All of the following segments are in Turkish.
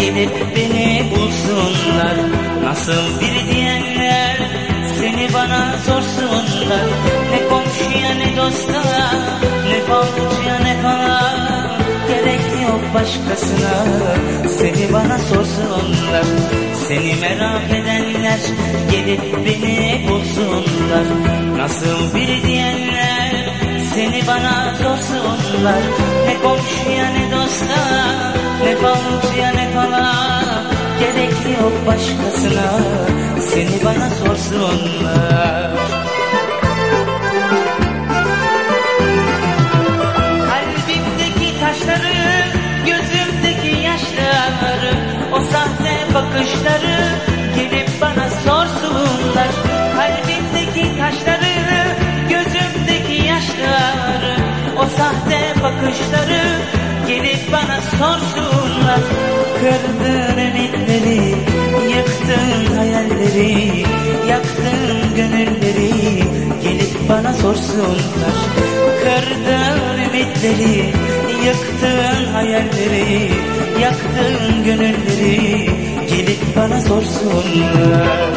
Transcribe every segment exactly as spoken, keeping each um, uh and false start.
gelip beni bulsunlar. Nasıl biri diyenler seni bana sorsunlar. Ne komşuya ne dosta, ne falcıya ne falan, gerek yok başkasına, seni bana sorsunlar. Seni merak edenler gelip beni bulsunlar. Nasıl biri diyenler seni bana sorsunlar. Ne komşuya ne dosta, ne falcıya ne falan, gerek yok başkasına, seni bana sorsunlar. Kalbimdeki taşları, gözümdeki yaşları, o sahte bakışları gelip bana sorsunlar. Kalbimdeki taşları, gözümdeki yaşları, o sahte bakışları gelip bana sorsunlar. Kırdın ümitleri, yıktın hayalleri, yaktın gönülleri, gelip bana sorsunlar. Kırdın ümitleri, yıktın hayalleri, yaktın gönülleri, gelip bana sorsunlar.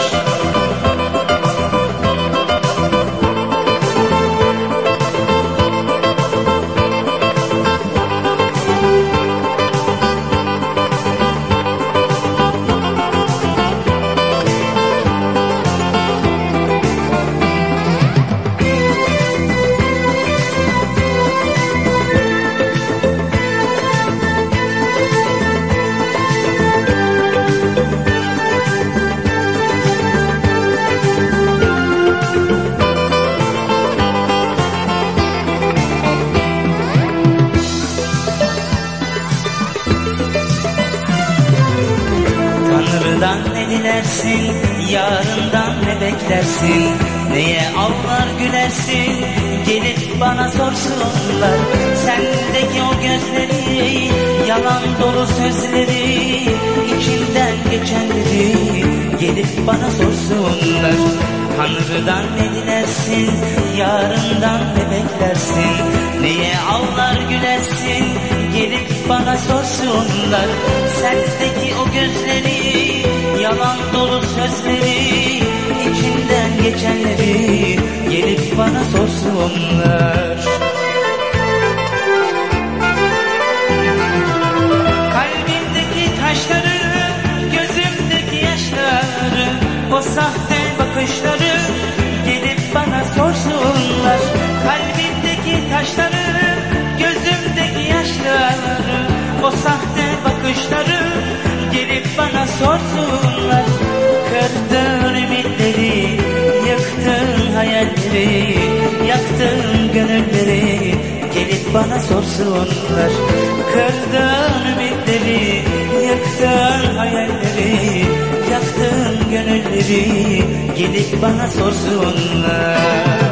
Tanrı'dan ne dilersin, yarından ne beklersin, neye ağlar gülersin, gelip bana sorsunlar. Sendeki o gözleri, yalan dolu sözleri, içinden geçenleri, gelip bana sorsunlar. Tanrı'dan ne dilersin, yarından ne beklersin, neye ağlar gülersin, gelip bana sorsunlar. Sendeki o gözleri, yalan dolu sözleri, içinden geçenleri, gelip bana sorsunlar. Kalbimdeki taşları, gözümdeki yaşları, o sahte bakışları gelip bana sorsunlar. Kalbimdeki taşları, gözümdeki yaşları, o sahte bakışları gelip bana sorsunlar. Kırdın ümitleri, yıktın hayalleri, yaktın gönülleri, gelip bana sorsunlar. Kırdın ümitleri, yıktın hayalleri, yaktın gönülleri, gelip bana sorsunlar.